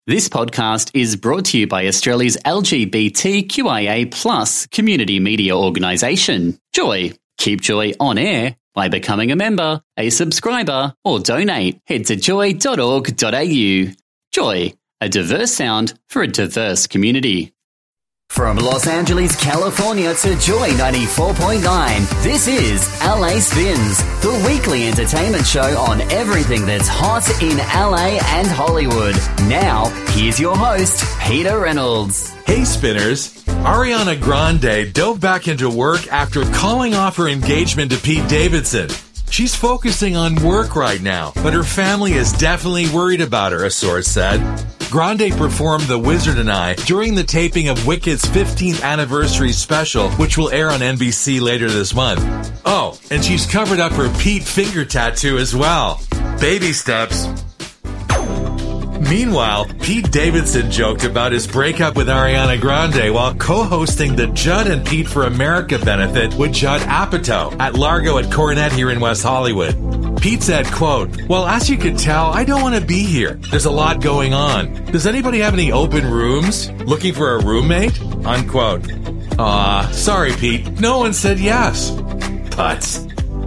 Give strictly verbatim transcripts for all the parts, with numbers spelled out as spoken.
This podcast is brought to you by Australia's L G B T Q I A plus community media organisation, Joy. Keep Joy on air by becoming a member, a subscriber, or donate. Head to joy dot org dot a u. Joy, a diverse sound for a diverse community. From Los Angeles, California to Joy ninety-four point nine, this is L A Spins, the weekly entertainment show on everything that's hot in L A and Hollywood. Now, here's your host, Peter Reynolds. Hey Spinners, Ariana Grande dove back into work after calling off her engagement to Pete Davidson. She's focusing on work right now, but her family is definitely worried about her, a source said. Grande performed The Wizard and I during the taping of Wicked's fifteenth anniversary special, which will air on N B C later this month. Oh, and she's covered up her Pete finger tattoo as well. Baby steps. Meanwhile, Pete Davidson joked about his breakup with Ariana Grande while co-hosting the Judd and Pete for America benefit with Judd Apatow at Largo at Coronet here in West Hollywood. Pete said, quote, "Well, as you can tell, I don't want to be here. There's a lot going on. Does anybody have any open rooms? Looking for a roommate?" Unquote. Aw, sorry, Pete. No one said yes. Putz.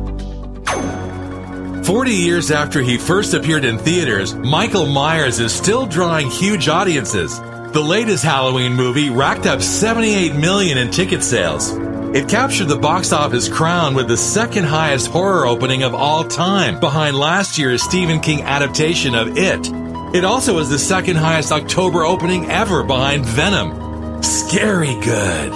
Forty years after he first appeared in theaters, Michael Myers is still drawing huge audiences. The latest Halloween movie racked up seventy-eight million dollars in ticket sales. It captured the box office crown with the second highest horror opening of all time, behind last year's Stephen King adaptation of It. It also was the second highest October opening ever, behind Venom. Scary good.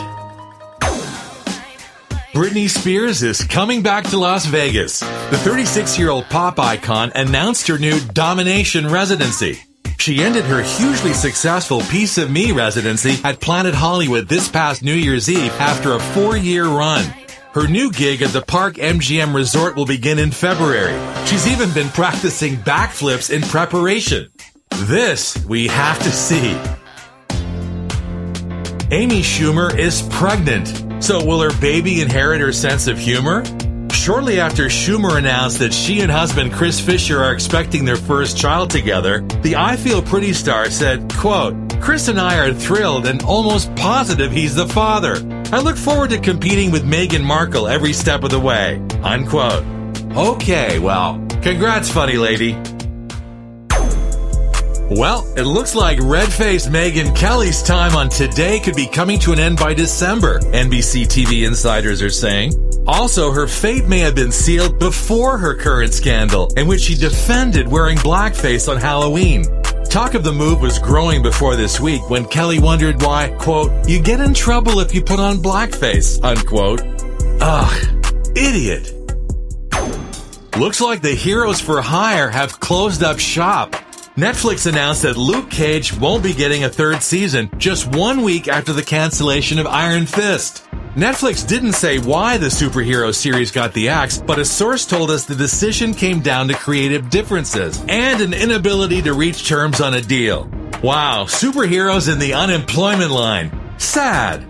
Britney Spears is coming back to Las Vegas. The thirty-six-year-old pop icon announced her new Domination residency. She ended her hugely successful Piece of Me residency at Planet Hollywood this past New Year's Eve after a four-year run. Her new gig at the Park M G M Resort will begin in February. She's even been practicing backflips in preparation. This we have to see. Amy Schumer is pregnant. So will her baby inherit her sense of humor? Shortly after Schumer announced that she and husband Chris Fisher are expecting their first child together, the I Feel Pretty star said, quote, "Chris and I are thrilled and almost positive he's the father. I look forward to competing with Meghan Markle every step of the way." Unquote. Okay, well, congrats, funny lady. Well, it looks like red-faced Megyn Kelly's time on Today could be coming to an end by December, N B C T V insiders are saying. Also, her fate may have been sealed before her current scandal, in which she defended wearing blackface on Halloween. Talk of the move was growing before this week when Kelly wondered why, quote, "you get in trouble if you put on blackface," unquote. Ugh, idiot. Looks like the Heroes for Hire have closed up shop. Netflix announced that Luke Cage won't be getting a third season just one week after the cancellation of Iron Fist. Netflix didn't say why the superhero series got the axe, but a source told us the decision came down to creative differences and an inability to reach terms on a deal. Wow, superheroes in the unemployment line. Sad.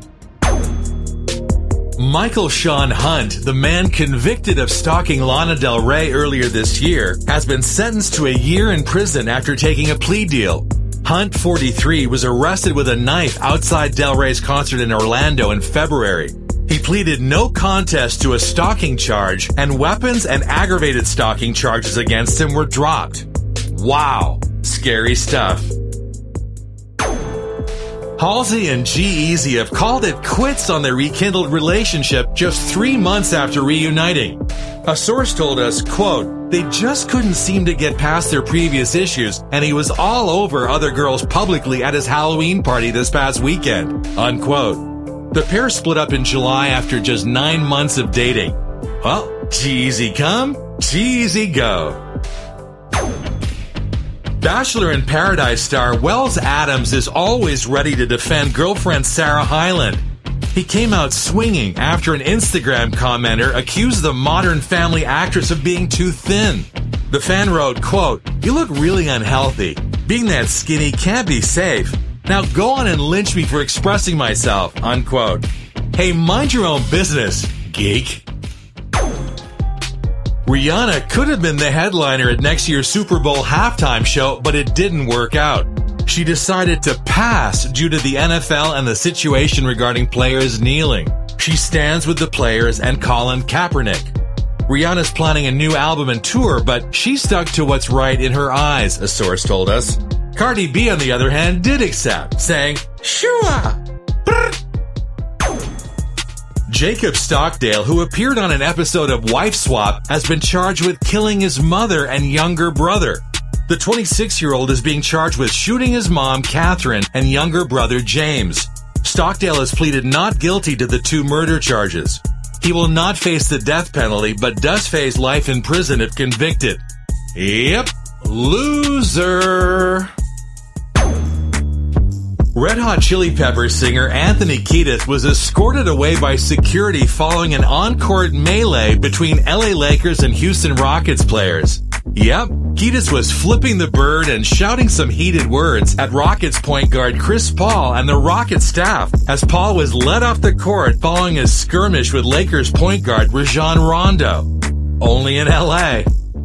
Michael Sean Hunt, the man convicted of stalking Lana Del Rey earlier this year, has been sentenced to a year in prison after taking a plea deal. Hunt, forty-three, was arrested with a knife outside Del Rey's concert in Orlando in February. He pleaded no contest to a stalking charge, and weapons and aggravated stalking charges against him were dropped. Wow, scary stuff. Halsey and G-Eazy have called it quits on their rekindled relationship just three months after reuniting. A source told us, quote, "they just couldn't seem to get past their previous issues, and he was all over other girls publicly at his Halloween party this past weekend," unquote. The pair split up in July after just nine months of dating. Well, G-Eazy come, G-Eazy go. Bachelor in Paradise star Wells Adams is always ready to defend girlfriend Sarah Hyland. He came out swinging after an Instagram commenter accused the Modern Family actress of being too thin. The fan wrote, quote, "you look really unhealthy. Being that skinny can't be safe. Now go on and lynch me for expressing myself," unquote. Hey, mind your own business, geek. Rihanna could have been the headliner at next year's Super Bowl halftime show, but it didn't work out. She decided to pass due to the N F L and the situation regarding players kneeling. She stands with the players and Colin Kaepernick. Rihanna's planning a new album and tour, but she stuck to what's right in her eyes, a source told us. Cardi B, on the other hand, did accept, saying, "Sure." Jacob Stockdale, who appeared on an episode of Wife Swap, has been charged with killing his mother and younger brother. The twenty-six-year-old is being charged with shooting his mom, Catherine, and younger brother, James. Stockdale has pleaded not guilty to the two murder charges. He will not face the death penalty, but does face life in prison if convicted. Yep, loser. Red Hot Chili Peppers singer Anthony Kiedis was escorted away by security following an on-court melee between L A Lakers and Houston Rockets players. Yep, Kiedis was flipping the bird and shouting some heated words at Rockets point guard Chris Paul and the Rockets staff as Paul was led off the court following a skirmish with Lakers point guard Rajon Rondo. Only in L A.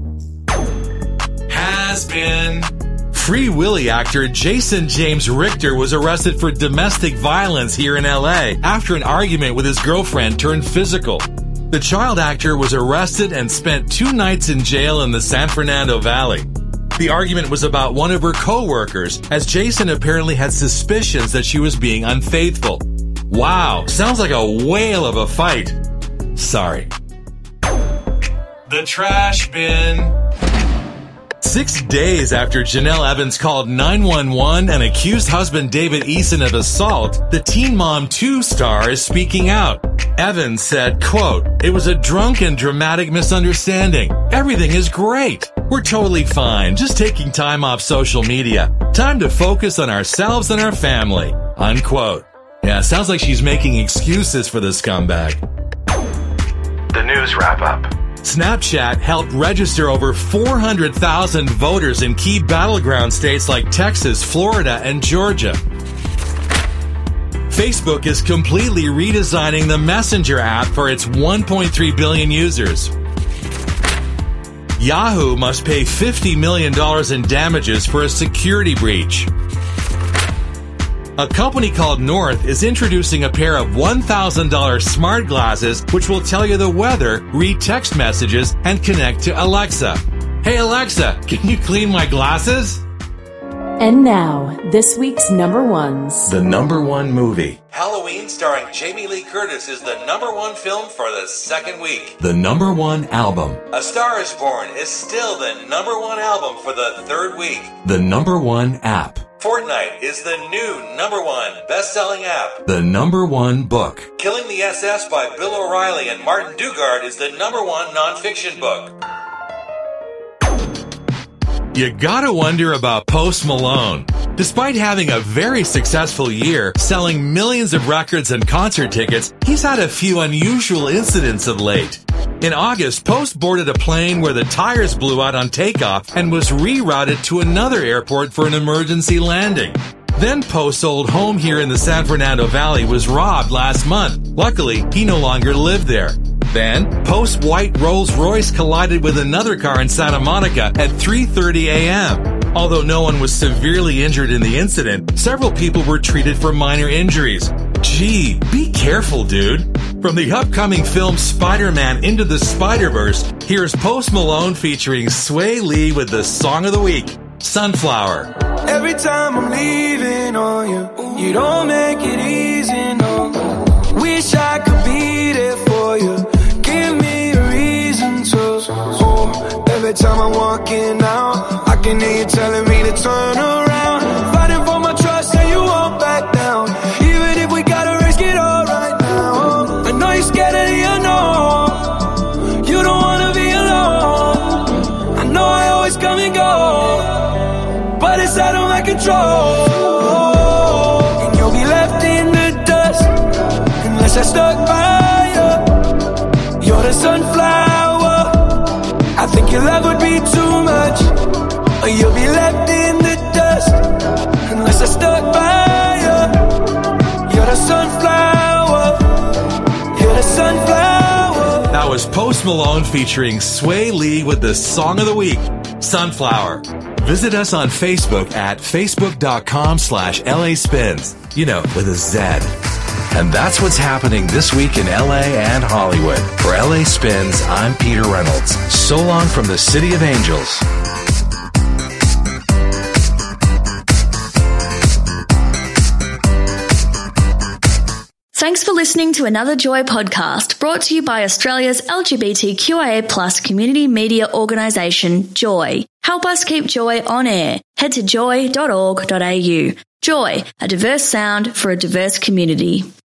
Has been... Free Willy actor Jason James Richter was arrested for domestic violence here in L A after an argument with his girlfriend turned physical. The child actor was arrested and spent two nights in jail in the San Fernando Valley. The argument was about one of her co-workers, as Jason apparently had suspicions that she was being unfaithful. Wow, sounds like a whale of a fight. Sorry. The trash bin. Six days after Janelle Evans called nine one one and accused husband David Eason of assault, the Teen Mom two star is speaking out. Evans said, quote, "It was a drunk and dramatic misunderstanding. Everything is great. We're totally fine, just taking time off social media. Time to focus on ourselves and our family." Unquote. Yeah, sounds like she's making excuses for the scumbag. The news wrap-up. Snapchat helped register over four hundred thousand voters in key battleground states like Texas, Florida, and Georgia. Facebook is completely redesigning the Messenger app for its one point three billion users. Yahoo must pay fifty million dollars in damages for a security breach. A company called North is introducing a pair of one thousand dollars smart glasses which will tell you the weather, read text messages, and connect to Alexa. Hey Alexa, can you clean my glasses? And now, this week's number ones. The number one movie. Halloween starring Jamie Lee Curtis is the number one film for the second week. The number one album. A Star is Born is still the number one album for the third week. The number one app. Fortnite is the new number one best-selling app. The number one book. Killing the S S by Bill O'Reilly and Martin Dugard is the number one nonfiction book. You gotta wonder about Post Malone. Despite having a very successful year, selling millions of records and concert tickets, he's had a few unusual incidents of late. In August, Post boarded a plane where the tires blew out on takeoff and was rerouted to another airport for an emergency landing. Then Post's old home here in the San Fernando Valley was robbed last month. Luckily, he no longer lived there. Then, Post's white Rolls Royce collided with another car in Santa Monica at three thirty a.m. Although no one was severely injured in the incident, several people were treated for minor injuries. Gee, be careful, dude. From the upcoming film Spider-Man Into the Spider-Verse, here's Post Malone featuring Sway Lee with the song of the week, Sunflower. Every time I'm leaving on you, you don't make it easy, no. Wish I could be there for you. Give me a reason to. Oh, every time I'm walking out, I can hear you telling me to turn around. Fighting for my trust and you won't back down. Even if we gotta risk it all right now. I know you're scared of the unknown. You don't wanna be alone. I know I always come and go, but it's out of my control. And you'll be left in the dust unless I stuck by you. You're the sunflower. I think your love would be too much, or you'll be left in the dust unless I stuck by you. You're the sunflower. You're the sunflower. That was Post Malone featuring Sway Lee with the song of the week, Sunflower. Visit us on Facebook at facebook.com slash LA Spins. You know, with a Z. And that's what's happening this week in L A and Hollywood. For L A Spins, I'm Peter Reynolds. So long from the City of Angels. Thanks for listening to another Joy podcast brought to you by Australia's L G B T Q I A plus community media organisation, Joy. Help us keep Joy on air. Head to joy dot org dot a u. Joy, a diverse sound for a diverse community.